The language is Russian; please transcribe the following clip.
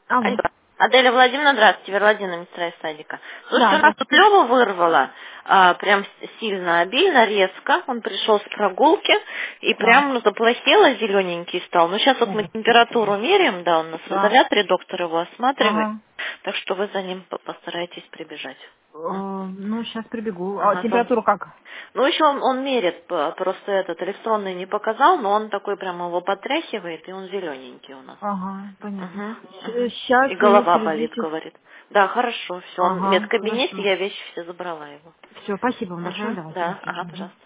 Алло. Алло. Аделя Владимировна, здравствуйте, Верлодина, медсестра из садика. Слушайте, Да, у нас тут здравствуйте. Лёва вырвало, прям сильно обильно, резко. Он пришел с прогулки и Так. прям заплохело, зелененький стал. Ну, сейчас вот мы О, Господи. температуру меряем, да, он у нас в Да. изоляторе, доктор его осматривает. Ага. Так что вы за ним постарайтесь прибежать. Ну, сейчас прибегу. А Ага, температура как? ну, еще он мерит, просто этот электронный не показал, но он такой прям его потряхивает, и он зелененький у нас. Ага, понятно. Угу, угу. Сейчас И я голова болит, свяжусь. говорит. Да, хорошо, все. Он в Ага, медкабинете, хорошо. я вещи все забрала его. Все, спасибо вам большое. Угу, Давайте, до да, ага, свидания. пожалуйста.